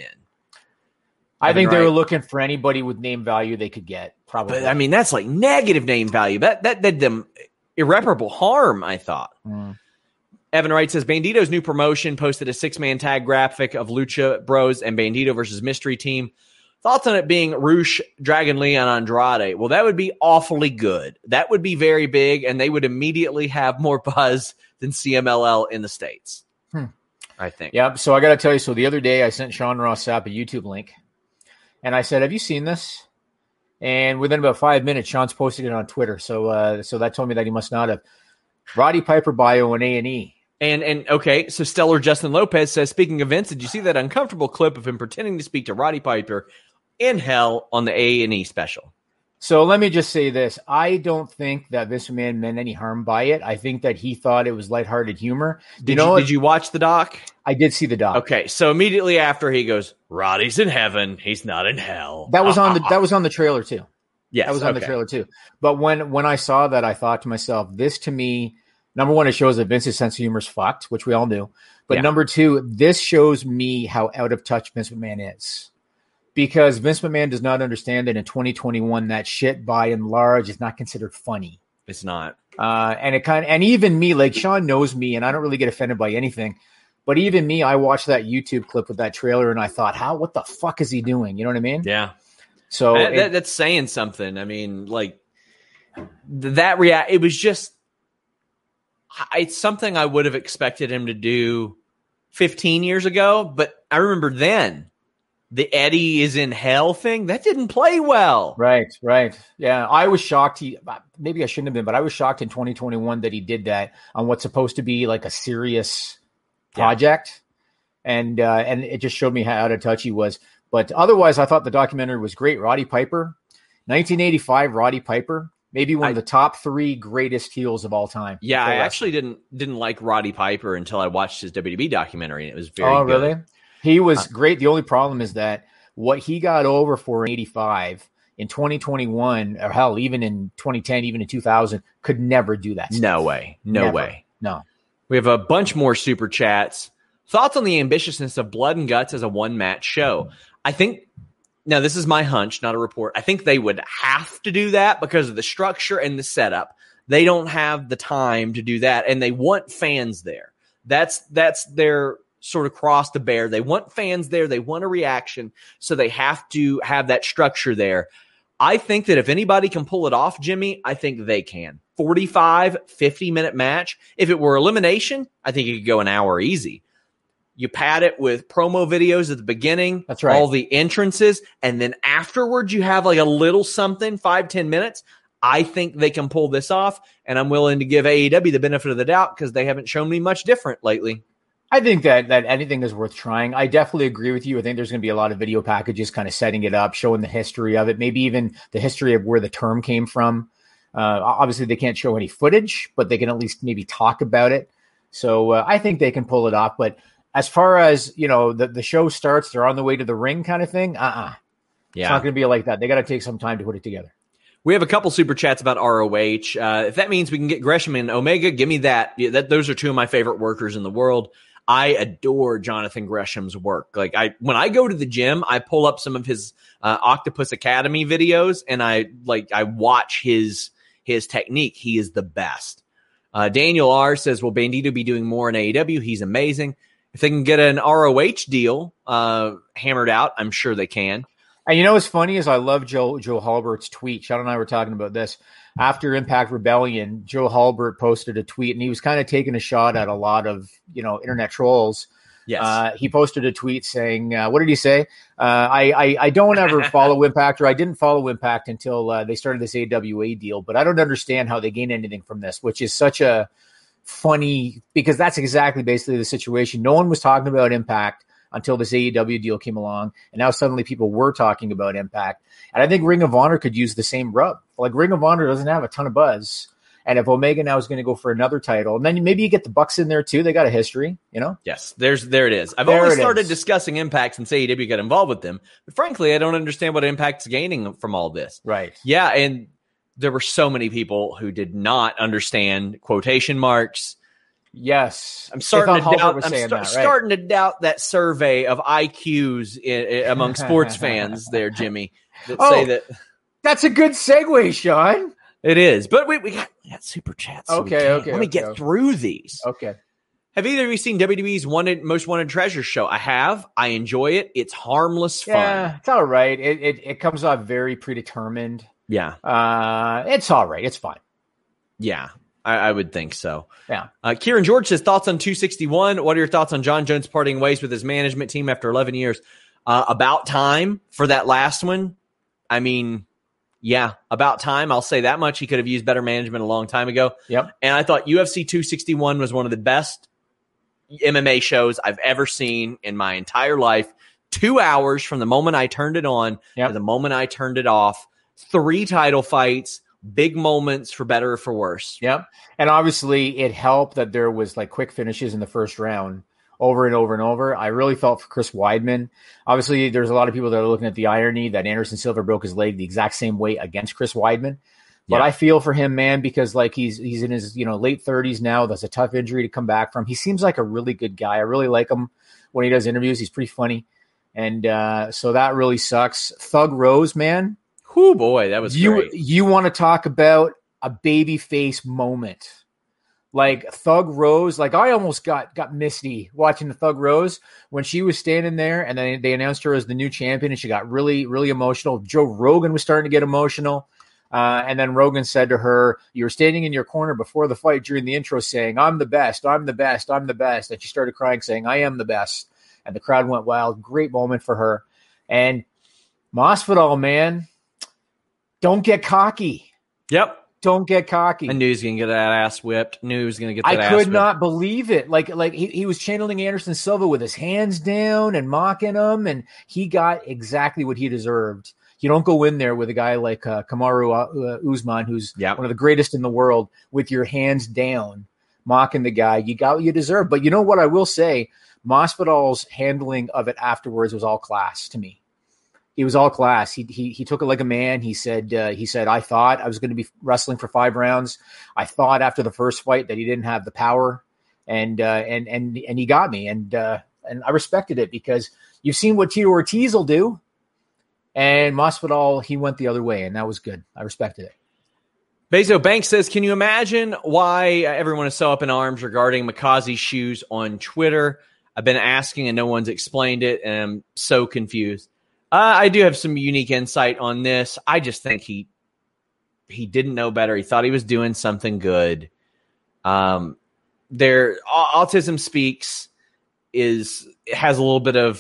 I think they right. were looking for anybody with name value they could get, probably. But, I mean, that's like negative name value. That did them irreparable harm, I thought. Evan Wright says, Bandito's new promotion posted a 6-man tag graphic of Lucha Bros and Bandito versus Mystery Team. Thoughts on it being Rush, Dragon Lee, and Andrade? Well, that would be awfully good. That would be very big, and they would immediately have more buzz than CMLL in the States, I think. Yeah, so I got to tell you, so the other day I sent Sean Ross Sapp a YouTube link, and I said, have you seen this? And within about 5 minutes, Sean's posted it on Twitter, so that told me that he must not have. Roddy Piper bio and A&E. And okay, so Stellar Justin Lopez says, speaking of Vince, did you see that uncomfortable clip of him pretending to speak to Roddy Piper in hell on the A&E special? So let me just say this. I don't think that Vince McMahon meant any harm by it. I think that he thought it was lighthearted humor. Did you watch the doc? I did see the doc. Okay, so immediately after he goes, Roddy's in heaven, he's not in hell. That was on the trailer too. Yes, that was on the trailer too. But when I saw that, I thought to myself, this to me, number one, it shows that Vince's sense of humor is fucked, which we all knew. But number two, this shows me how out of touch Vince McMahon is. Because Vince McMahon does not understand that in 2021, that shit by and large is not considered funny. It's not. And even me, like Sean knows me, and I don't really get offended by anything. But even me, I watched that YouTube clip with that trailer, and I thought, what the fuck is he doing? You know what I mean? Yeah. So that's saying something. I mean, like it was just, it's something I would have expected him to do 15 years ago. But I remember then the Eddie is in hell thing that didn't play well. Right. Yeah. I was shocked. Maybe I shouldn't have been, but I was shocked in 2021 that he did that on what's supposed to be like a serious project. And it just showed me how out of touch he was. But otherwise, I thought the documentary was great. Roddy Piper, 1985 Roddy Piper, maybe one of the top 3 greatest heels of all time. Yeah, I actually didn't like Roddy Piper until I watched his WWE documentary, and it was very good. Oh, really? He was great. The only problem is that what he got over for in 85, in 2021, or hell, even in 2010, even in 2000, could never do that stuff. No way. No way. No. We have a bunch more super chats. Thoughts on the ambitiousness of Blood and Guts as a one-match show? I think, now this is my hunch, not a report. I think they would have to do that because of the structure and the setup. They don't have the time to do that, and they want fans there. That's their sort of cross to bear. They want fans there. They want a reaction, so they have to have that structure there. I think that if anybody can pull it off, Jimmy, I think they can. 45, 50-minute match. If it were elimination, I think it could go an hour easy. You pad it with promo videos at the beginning. That's right. All the entrances. And then afterwards, you have like a little something, 5-10 minutes. I think they can pull this off. And I'm willing to give AEW the benefit of the doubt because they haven't shown me much different lately. I think that anything is worth trying. I definitely agree with you. I think there's going to be a lot of video packages kind of setting it up, showing the history of it, maybe even the history of where the term came from. Obviously, they can't show any footage, but they can at least maybe talk about it. So I think they can pull it off. But as far as, the show starts, they're on the way to the ring kind of thing. Yeah. It's not going to be like that. They got to take some time to put it together. We have a couple super chats about ROH. If that means we can get Gresham and Omega, give me that. Those are two of my favorite workers in the world. I adore Jonathan Gresham's work. Like when I go to the gym, I pull up some of his Octopus Academy videos and I watch his technique. He is the best. Daniel R says, will Bandito be doing more in AEW? He's amazing. If they can get an ROH deal hammered out, I'm sure they can. And you know what's funny is I love Joe Halbert's tweet. Sean and I were talking about this. After Impact Rebellion, Joe Halbert posted a tweet, and he was kind of taking a shot at a lot of, internet trolls. Yes. He posted a tweet saying, what did he say? I don't ever follow Impact, or I didn't follow Impact until they started this AWA deal, but I don't understand how they gain anything from this, which is such a funny, because that's exactly basically the situation. No one was talking about Impact until this AEW deal came along, and now suddenly people were talking about Impact. And I think Ring of Honor could use the same rub. Like, Ring of Honor doesn't have a ton of buzz. And if Omega now is going to go for another title, and then maybe you get the Bucks in there too. They got a history, Yes, there it is. I've only started discussing Impact since AEW got involved with them. But frankly, I don't understand what Impact's gaining from all this. Right. Yeah, and there were so many people who did not understand quotation marks. Yes. I'm starting to doubt that survey of IQs among sports fans there, Jimmy, that say that. That's a good segue, Sean. It is, but we got super chats. So okay. Let me get through these. Okay. Have either of you seen WWE's Most Wanted Treasures show? I have. I enjoy it. It's harmless fun. Yeah, it's all right. It comes off very predetermined. Yeah. It's all right. It's fine. Yeah, I would think so. Yeah. Kieran George says, thoughts on 261. What are your thoughts on John Jones parting ways with his management team after 11 years? About time for that last one. I mean, yeah, about time. I'll say that much. He could have used better management a long time ago. Yep. And I thought UFC 261 was one of the best MMA shows I've ever seen in my entire life. 2 hours from the moment I turned it on to the moment I turned it off. 3 title fights, big moments for better or for worse. Yep. And obviously it helped that there was like quick finishes in the first round over and over and over. I really felt for Chris Weidman. Obviously, there's a lot of people that are looking at the irony that Anderson Silva broke his leg the exact same way against Chris Weidman. But I feel for him, man, because like he's in his late 30s now. That's a tough injury to come back from. He seems like a really good guy. I really like him when he does interviews. He's pretty funny. And so that really sucks. Thug Rose, man. Oh boy, that was great. You want to talk about a baby face moment. Like Thug Rose, like I almost got misty watching the Thug Rose when she was standing there, and then they announced her as the new champion, and she got really, really emotional. Joe Rogan was starting to get emotional, and then Rogan said to her, "You were standing in your corner before the fight during the intro, saying I'm the best, I'm the best, I'm the best," and she started crying, saying I am the best, and the crowd went wild. Great moment for her. And Masvidal, man, don't get cocky. Yep. Don't get cocky. I knew he was going to get that ass whipped. Knew he was going to get that ass whipped. I could not believe it. Like he was channeling Anderson Silva with his hands down and mocking him, and he got exactly what he deserved. You don't go in there with a guy like Kamaru Usman, who's one of the greatest in the world, with your hands down, mocking the guy. You got what you deserve. But you know what I will say? Masvidal's handling of it afterwards was all class to me. He was all class. He took it like a man. He said, I thought I was going to be wrestling for 5 rounds. I thought after the first fight that he didn't have the power, and he got me. And I respected it, because you've seen what Tito Ortiz will do, and Masvidal, he went the other way, and that was good. I respected it. Bezo Banks says, can you imagine why everyone is so up in arms regarding Mikaze's shoes on Twitter? I've been asking and no one's explained it, and I'm so confused. I do have some unique insight on this. I just think he didn't know better. He thought he was doing something good. Autism Speaks has a little bit of,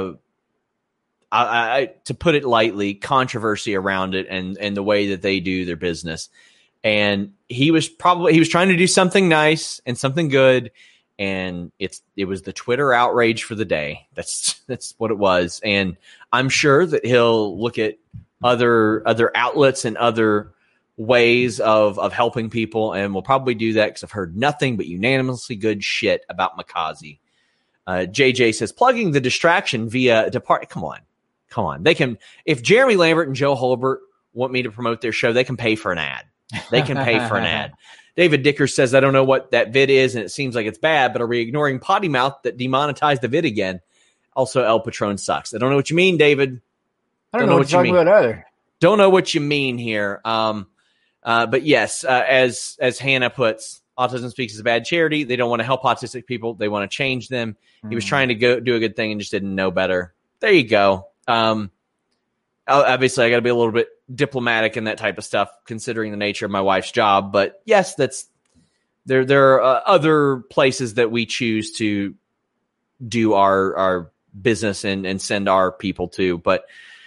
to put it lightly, controversy around it and the way that they do their business. And he was trying to do something nice and something good. And it was the Twitter outrage for the day. That's what it was. And I'm sure that he'll look at other outlets and other ways of helping people, and we'll probably do that, because I've heard nothing but unanimously good shit about Mikaze. JJ says, plugging the distraction via depart. Come on. They can, if Jeremy Lambert and Joe Holbert want me to promote their show, they can pay for an ad. They can pay for an ad. David Dicker says, I don't know what that vid is, and it seems like it's bad, but are we ignoring Potty Mouth that demonetized the vid again? Also, El Patron sucks. I don't know what you mean, David. I don't know what you're talking about either. Don't know what you mean here. But yes, as Hannah puts, Autism Speaks is a bad charity. They don't want to help autistic people. They want to change them. He was trying to go do a good thing and just didn't know better. There you go. Obviously, I got to be a little bit diplomatic in that type of stuff, considering the nature of my wife's job. But yes, there are other places that we choose to do our business and send our people to. But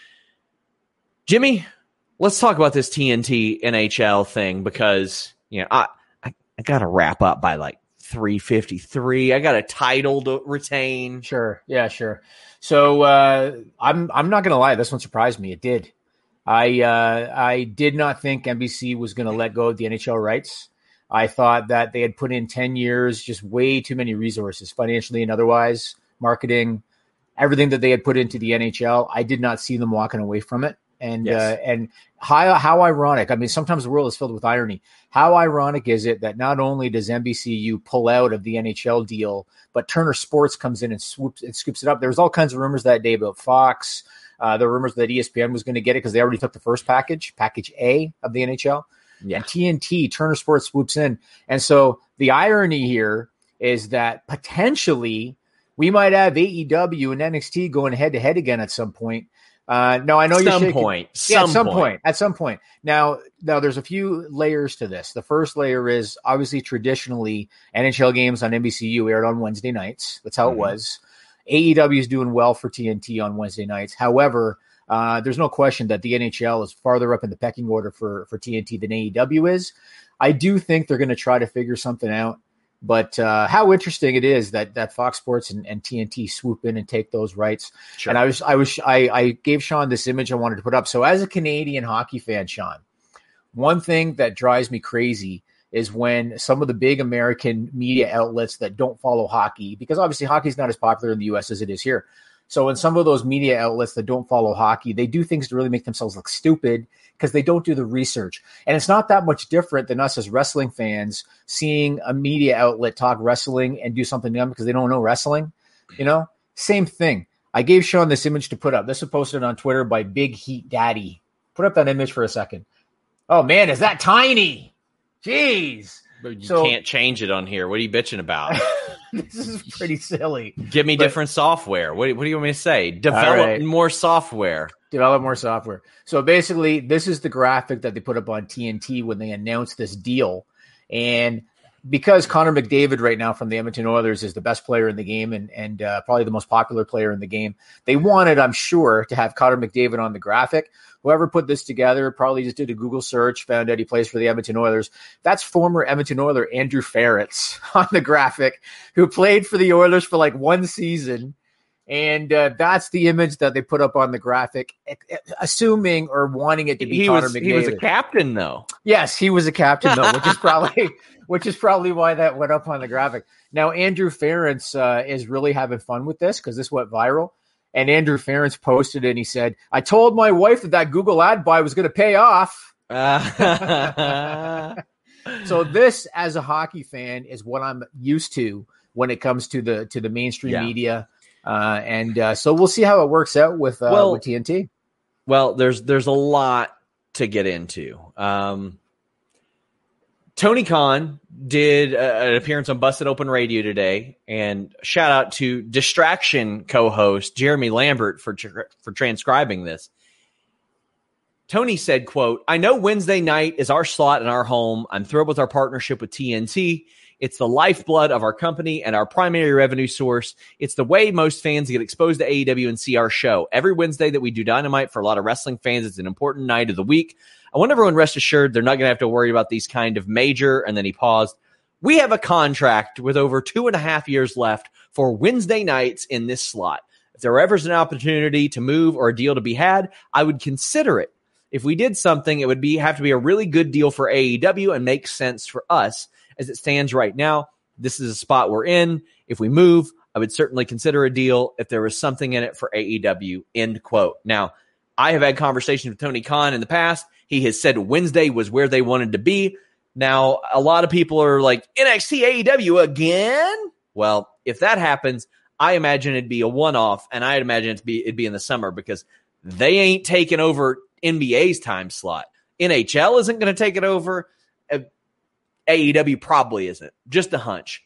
Jimmy, let's talk about this TNT NHL thing, because I got to wrap up by like 3:53. I got a title to retain. Sure. Yeah, sure. So I'm not going to lie. This one surprised me. It did. I did not think NBC was going to let go of the NHL rights. I thought that they had put in 10 years, just way too many resources, financially and otherwise, marketing, everything that they had put into the NHL. I did not see them walking away from it. And and how ironic. I mean, sometimes the world is filled with irony. How ironic is it that not only does NBCU pull out of the NHL deal, but Turner Sports comes in and scoops it up. There was all kinds of rumors that day about Fox. There were rumors that ESPN was going to get it because they already took the first package A of the NHL. Yeah. And TNT, Turner Sports, swoops in. And so the irony here is that potentially we might have AEW and NXT going head-to-head again at some point. No, I know you're shaking. At some point. Now there's a few layers to this. The first layer is obviously traditionally NHL games on NBCU aired on Wednesday nights. That's how it was. AEW is doing well for TNT on Wednesday nights. However, there's no question that the NHL is farther up in the pecking order for TNT than AEW is. I do think they're going to try to figure something out. But how interesting it is that Fox Sports and TNT swoop in and take those rights. Sure. And I gave Sean this image I wanted to put up. So as a Canadian hockey fan, Sean, one thing that drives me crazy is when some of the big American media outlets that don't follow hockey, because obviously hockey is not as popular in the US as it is here. So in some of those media outlets that don't follow hockey, they do things to really make themselves look stupid because they don't do the research. And it's not that much different than us as wrestling fans seeing a media outlet talk wrestling and do something to them because they don't know wrestling. Same thing. I gave Sean this image to put up. This was posted on Twitter by Big Heat Daddy. Put up that image for a second. Oh, man, is that tiny? Jeez. But you can't change it on here. What are you bitching about? This is pretty silly. Give me different software. What do you want me to say? Develop more software. Develop more software. So basically, this is the graphic that they put up on TNT when they announced this deal. And because Connor McDavid right now from the Edmonton Oilers is the best player in the game and probably the most popular player in the game, they wanted, I'm sure, to have Connor McDavid on the graphic. Whoever put this together probably just did a Google search, found out he plays for the Edmonton Oilers. That's former Edmonton Oiler Andrew Ferretz on the graphic, who played for the Oilers for like one season. And that's the image that they put up on the graphic, assuming or wanting it to be Connor McDavid. He was a captain, though. Yes, he was a captain, though, which is probably why that went up on the graphic. Now, Andrew Ferentz is really having fun with this because this went viral. And Andrew Ferentz posted it and he said, I told my wife that Google ad buy was going to pay off. So this, as a hockey fan, is what I'm used to when it comes to the mainstream media. So we'll see how it works out with TNT. Well, there's a lot to get into. Tony Khan did an appearance on Busted Open Radio today, and shout out to Distraction co-host Jeremy Lambert for transcribing this. Tony said, quote, I know Wednesday night is our slot in our home. I'm thrilled with our partnership with TNT. It's the lifeblood of our company and our primary revenue source. It's the way most fans get exposed to AEW and see our show. Every Wednesday that we do Dynamite, for a lot of wrestling fans, it's an important night of the week. I want everyone rest assured they're not going to have to worry about these kind of major. And then he paused. We have a contract with over 2.5 years left for Wednesday nights in this slot. If there ever is an opportunity to move or a deal to be had, I would consider it. If we did something, it would have to be a really good deal for AEW and make sense for us. As it stands right now, this is a spot we're in. If we move, I would certainly consider a deal if there was something in it for AEW, end quote. Now, I have had conversations with Tony Khan in the past. He has said Wednesday was where they wanted to be. Now, a lot of people are like, NXT AEW again? Well, if that happens, I imagine it'd be a one-off, and I'd imagine it'd be in the summer because they ain't taking over NBA's time slot. NHL isn't going to take it over. AEW probably isn't. Just a hunch.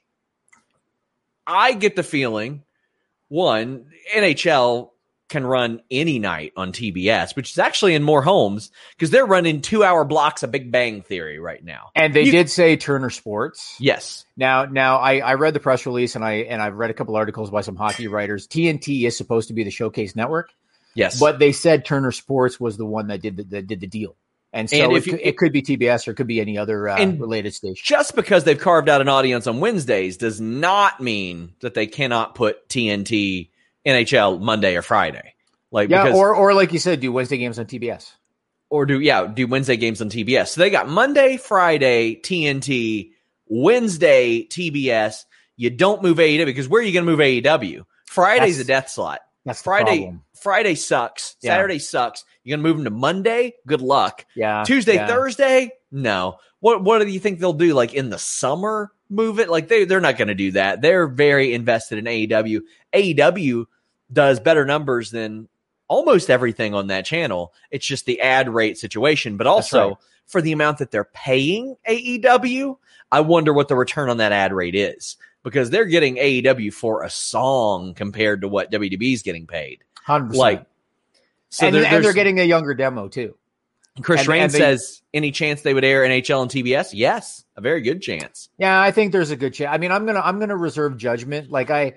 I get the feeling, one, NHL can run any night on TBS, which is actually in more homes because they're running 2-hour blocks of Big Bang Theory right now. And they did say Turner Sports. Yes. Now I read the press release and I've read a couple articles by some hockey writers. TNT is supposed to be the Showcase network. Yes. But they said Turner Sports was the one that did the deal. And so it could be TBS or it could be any other related station. Just because they've carved out an audience on Wednesdays does not mean that they cannot put TNT NHL Monday or Friday. Or like you said, do Wednesday games on TBS. Or do Wednesday games on TBS. So they got Monday, Friday, TNT, Wednesday, TBS. You don't move AEW because where are you going to move AEW? Friday's a death slot. That's Friday sucks. Yeah. Saturday sucks. You're going to move them to Monday? Good luck. Yeah. Tuesday, yeah. Thursday? No. What do you think they'll do? Like in the summer, move it? Like they're not going to do that. They're very invested in AEW. AEW does better numbers than almost everything on that channel. It's just the ad rate situation. But also for the amount that they're paying AEW, I wonder what the return on that ad rate is. Because they're getting AEW for a song compared to what WWE is getting paid. 100%. And they're getting a younger demo too. Chris Rain says, any chance they would air NHL and TBS? Yes, a very good chance. Yeah, I think there's a good chance. I mean, I'm gonna reserve judgment. Like I,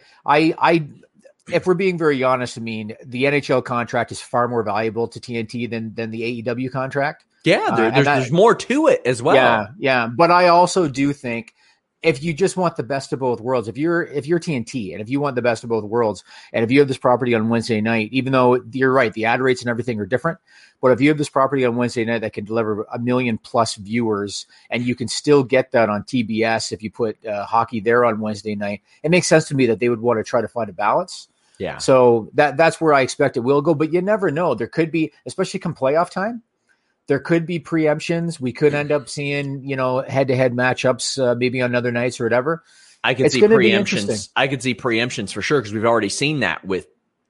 if we're being very honest, I mean, the NHL contract is far more valuable to TNT than the AEW contract. Yeah, there's more to it as well. Yeah. But I also do think, if you just want the best of both worlds, if you're TNT and if you want the best of both worlds, and if you have this property on Wednesday night, even though you're right, the ad rates and everything are different, but if you have this property on Wednesday night that can deliver 1 million plus viewers, and you can still get that on TBS if you put hockey there on Wednesday night, it makes sense to me that they would want to try to find a balance. Yeah. So that's where I expect it will go, but you never know. There could be, especially come playoff time, there could be preemptions. We could end up seeing, head-to-head matchups maybe on other nights or whatever. I could see preemptions. I could see preemptions for sure because we've already seen that with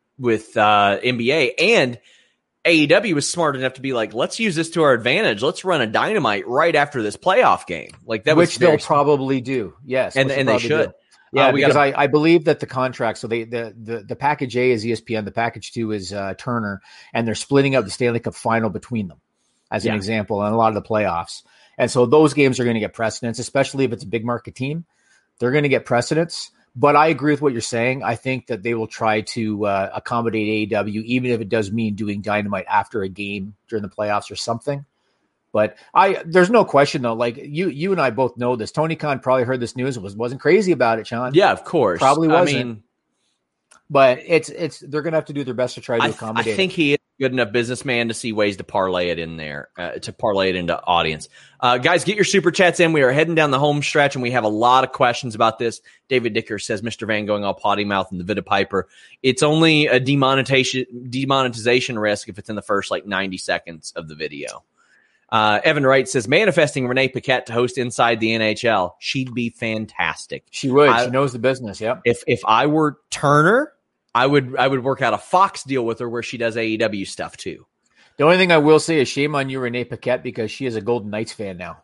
NBA. And AEW was smart enough to be like, let's use this to our advantage. Let's run a Dynamite right after this playoff game. Like that, which they'll probably do. Yes, and they should. Yeah, because I believe that the contract. So the package A is ESPN. The package 2 is Turner, and they're splitting up the Stanley Cup final between them, as an example, and a lot of the playoffs. And so those games are going to get precedence, especially if it's a big market team. They're going to get precedence. But I agree with what you're saying. I think that they will try to accommodate AEW, even if it does mean doing Dynamite after a game during the playoffs or something. But there's no question, though. Like you and I both know this. Tony Khan probably heard this news and wasn't crazy about it, Sean. Yeah, of course. Probably wasn't. But it's they're going to have to do their best to try to accommodate. I think he is a good enough businessman to see ways to parlay it in there, to parlay it into audience. Guys, get your super chats in. We are heading down the home stretch, and we have a lot of questions about this. David Dicker says, Mr. Van going all potty mouth in the Vita Piper. It's only a demonetization risk if it's in the first 90 seconds of the video. Evan Wright says, manifesting Renee Paquette to host Inside the NHL. She'd be fantastic. She would. She knows the business. Yep. If I were Turner, I would work out a Fox deal with her where she does AEW stuff too. The only thing I will say is shame on you, Renee Paquette, because she is a Golden Knights fan now.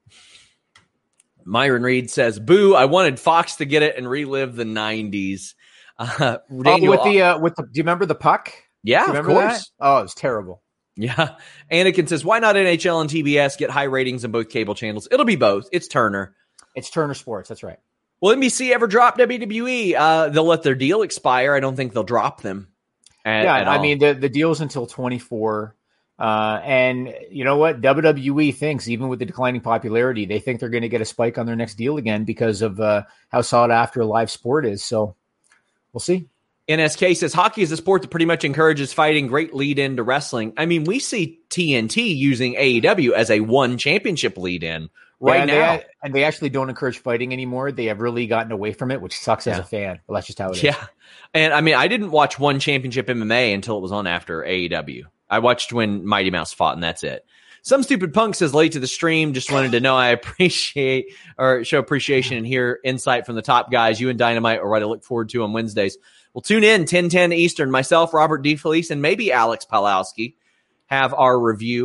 Myron Reed says, boo, I wanted Fox to get it and relive the 90s. Do you remember the puck? Yeah, of course. That? Oh, it was terrible. Yeah. Anakin says, why not NHL and TBS get high ratings on both cable channels? It'll be both. It's Turner. It's Turner Sports. That's right. Will NBC ever drop WWE? They'll let their deal expire. I don't think they'll drop them. I mean, the deal's until 24. And you know what? WWE thinks, even with the declining popularity, they think they're going to get a spike on their next deal again because of how sought after live sport is. So we'll see. NSK says, hockey is a sport that pretty much encourages fighting, great lead in to wrestling. I mean, we see TNT using AEW as a one championship lead in now. And they actually don't encourage fighting anymore. They have really gotten away from it, which sucks as a fan. But that's just how it is. Yeah. And I mean, I didn't watch one championship MMA until it was on after AEW. I watched when Mighty Mouse fought, and that's it. Some stupid punk says, late to the stream, just wanted to know I appreciate or show appreciation and hear insight from the top guys. You and Dynamite are what I look forward to on Wednesdays. Well, tune in 10:10 Eastern. Myself, Robert DeFelice, and maybe Alex Palowski have our review.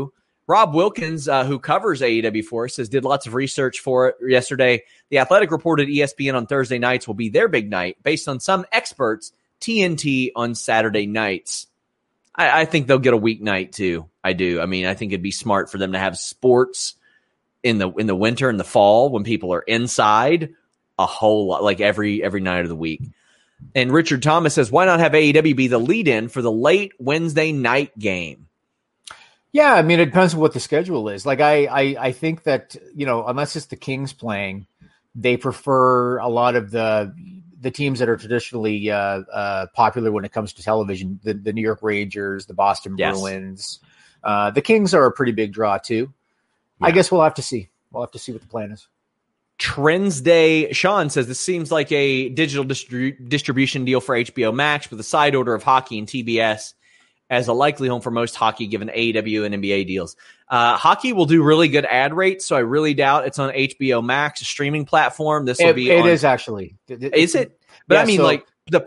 Rob Wilkins, who covers AEW for us, did lots of research for it yesterday. The Athletic reported ESPN on Thursday nights will be their big night. Based on some experts, TNT on Saturday nights. I think they'll get a weeknight too. I do. I mean, I think it'd be smart for them to have sports in the winter and the fall when people are inside a whole lot, like every night of the week. And Richard Thomas says, why not have AEW be the lead-in for the late Wednesday night game? Yeah, I mean, it depends on what the schedule is. Like, I think that, unless it's the Kings playing, they prefer a lot of the teams that are traditionally popular when it comes to television, the New York Rangers, the Boston Bruins. The Kings are a pretty big draw, too. Yeah. I guess we'll have to see. We'll have to see what the plan is. Trends Day Sean says this seems like a digital distribution deal for HBO Max with a side order of hockey and TBS as a likely home for most hockey given AEW and NBA deals. Hockey will do really good ad rates, so I really doubt it's on HBO Max, a streaming platform. This will be. It is actually. Is it? But yeah, I mean, so like the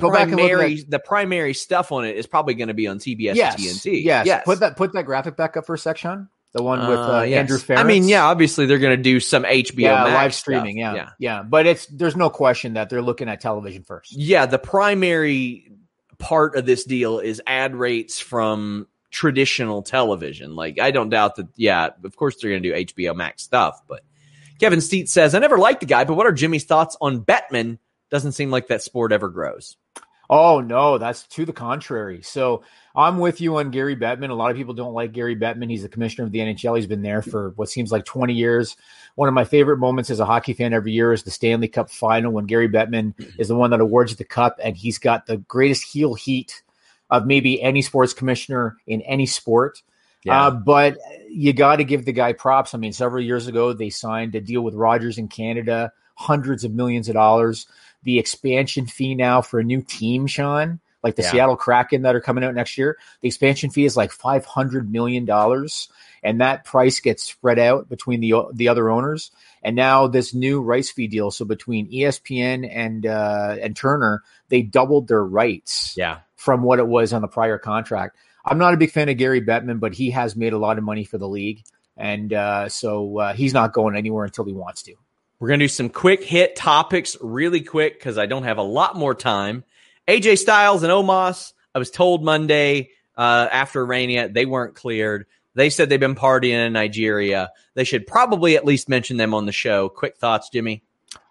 primary stuff on it is probably going to be on TBS and TNT. Yes. Put that graphic back up for a sec, Sean. The one with Andrew Ferentz. I mean, yeah, obviously they're going to do some HBO Max live streaming. Yeah. But there's no question that they're looking at television first. Yeah, the primary part of this deal is ad rates from traditional television. Like, I don't doubt that. Yeah, of course they're going to do HBO Max stuff. But Kevin Steet says, I never liked the guy, but what are Jimmy's thoughts on Bettman? Doesn't seem like that sport ever grows. Oh, no, that's to the contrary. So I'm with you on Gary Bettman. A lot of people don't like Gary Bettman. He's the commissioner of the NHL. He's been there for what seems like 20 years. One of my favorite moments as a hockey fan every year is the Stanley Cup final when Gary Bettman is the one that awards the cup, and he's got the greatest heel heat of maybe any sports commissioner in any sport. Yeah. But you got to give the guy props. I mean, several years ago, they signed a deal with Rogers in Canada, hundreds of millions of dollars. The expansion fee now for a new team, Sean, like the Seattle Kraken that are coming out next year, the expansion fee is like $500 million. And that price gets spread out between the other owners. And now this new rights fee deal. So between ESPN and Turner, they doubled their rights from what it was on the prior contract. I'm not a big fan of Gary Bettman, but he has made a lot of money for the league. And so he's not going anywhere until he wants to. We're going to do some quick hit topics really quick because I don't have a lot more time. AJ Styles and Omos, I was told Monday after Rania, they weren't cleared. They said they've been partying in Nigeria. They should probably at least mention them on the show. Quick thoughts, Jimmy?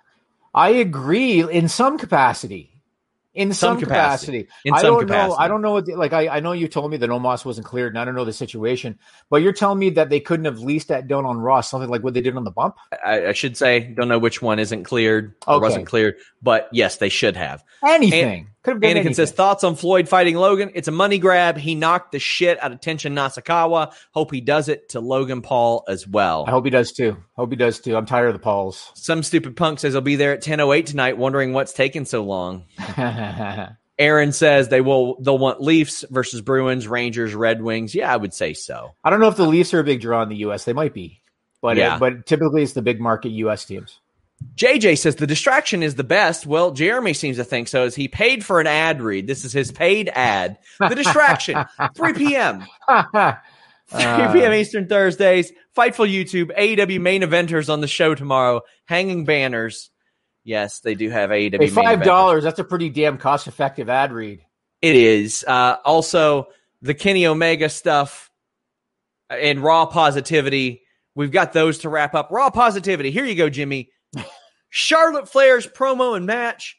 I agree in some capacity. In some capacity. I don't know. I know you told me that Omos wasn't cleared, and I don't know the situation. But you're telling me that they couldn't have leased that down on Raw, something like what they did on the bump? I should say, don't know which one isn't cleared or wasn't cleared, but yes, they should have. Anything. Anakin says, thoughts on Floyd fighting Logan? It's a money grab. He knocked the shit out of Tenshin Nasukawa. Hope he does it to Logan Paul as well. I hope he does too. I'm tired of the Pauls. Some stupid punk says he'll be there at 10:08 tonight, wondering what's taking so long. Aaron says they'll want Leafs versus Bruins, Rangers, Red Wings. Yeah, I would say so. I don't know if the Leafs are a big draw in the U.S. They might be, but typically it's the big market U.S. teams. JJ says the distraction is the best. Well, Jeremy seems to think so as he paid for an ad read. This is his paid ad. The distraction, 3 p.m. 3 p.m. Eastern Thursdays. Fightful YouTube. AEW main eventers on the show tomorrow. Hanging banners. Yes, they do have AEW. Hey, $5. That's a pretty damn cost-effective ad read. It is. Also, the Kenny Omega stuff and Raw Positivity. We've got those to wrap up. Raw Positivity. Here you go, Jimmy. Charlotte Flair's promo and match.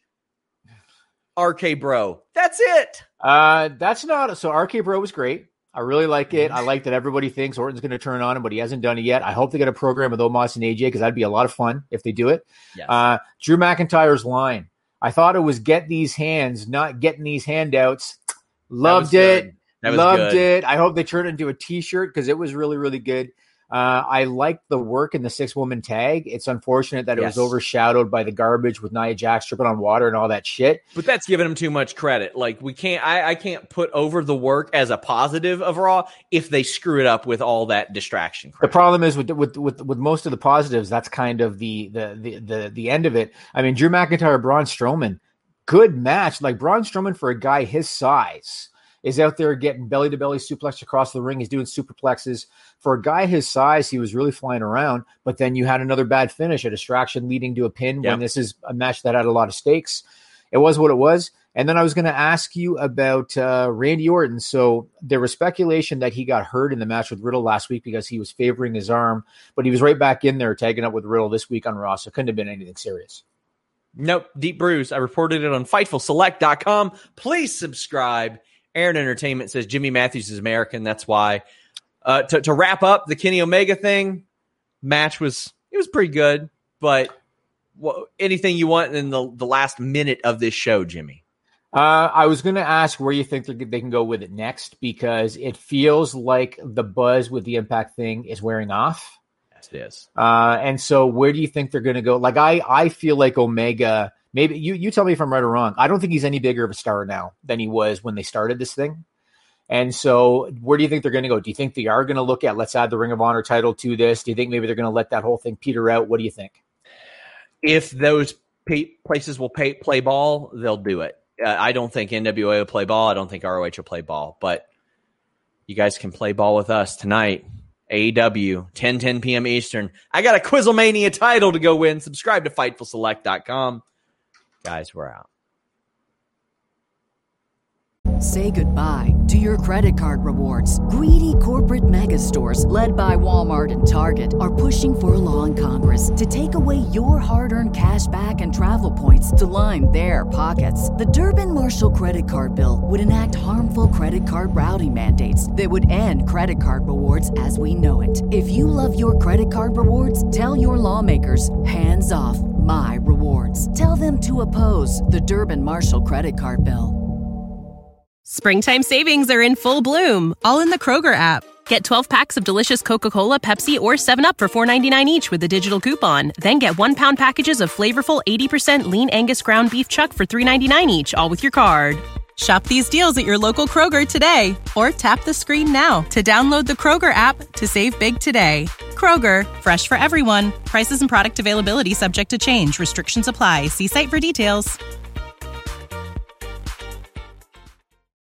RK Bro. That's it. That's not so. RK Bro was great. I really like it. I like that everybody thinks Orton's going to turn on him, but he hasn't done it yet. I hope they get a program with Omos and AJ because that'd be a lot of fun if they do it. Yes. Drew McIntyre's line. I thought it was get these hands, not getting these handouts. Loved it. Loved it. I hope they turn it into a t-shirt because it was really, really good. I liked the work in the 6-woman tag. It's unfortunate that it was overshadowed by the garbage with Nia Jax tripping on water and all that shit. But that's giving him too much credit. Like I can't put over the work as a positive of Raw if they screw it up with all that distraction crap. The problem is with most of the positives, that's kind of the end of it. I mean, Drew McIntyre, Braun Strowman, good match. Like Braun Strowman for a guy his size is out there getting belly-to-belly suplex across the ring. He's doing superplexes. For a guy his size, he was really flying around, but then you had another bad finish, a distraction leading to a pin when this is a match that had a lot of stakes. It was what it was. And then I was going to ask you about Randy Orton. So there was speculation that he got hurt in the match with Riddle last week because he was favoring his arm, but he was right back in there tagging up with Riddle this week on Raw, so it couldn't have been anything serious. Nope, deep bruise. I reported it on FightfulSelect.com. Please subscribe. Aaron Entertainment says Jimmy Matthews is American. That's why. To wrap up the Kenny Omega thing, match was pretty good, but anything you want in the last minute of this show, Jimmy? I was going to ask where you think they can go with it next, because it feels like the buzz with the Impact thing is wearing off. Yes, it is. And so where do you think they're going to go? Like, I feel like Omega, maybe you tell me if I'm right or wrong. I don't think he's any bigger of a star now than he was when they started this thing. And so where do you think they're going to go? Do you think they are going to look at, let's add the Ring of Honor title to this? Do you think maybe they're going to let that whole thing peter out? What do you think? If those places will play ball, they'll do it. I don't think NWA will play ball. I don't think ROH will play ball. But you guys can play ball with us tonight. AEW, 10 p.m. Eastern. I got a Quizzlemania title to go win. Subscribe to FightfulSelect.com. Guys, we're out. Say goodbye to your credit card rewards. Greedy corporate mega stores, led by Walmart and Target, are pushing for a law in Congress to take away your hard-earned cash back and travel points to line their pockets. The Durbin-Marshall credit card bill would enact harmful credit card routing mandates that would end credit card rewards as we know it. If you love your credit card rewards, tell your lawmakers, hands off my rewards. Tell them to oppose the Durbin-Marshall credit card bill. Springtime savings are in full bloom, all in the Kroger app. Get 12 packs of delicious Coca-Cola, Pepsi, or 7-Up for $4.99 each with a digital coupon. Then get 1-pound packages of flavorful 80% lean Angus ground beef chuck for $3.99 each, all with your card. Shop these deals at your local Kroger today, or tap the screen now to download the Kroger app to save big today. Kroger, fresh for everyone. Prices and product availability subject to change. Restrictions apply. See site for details.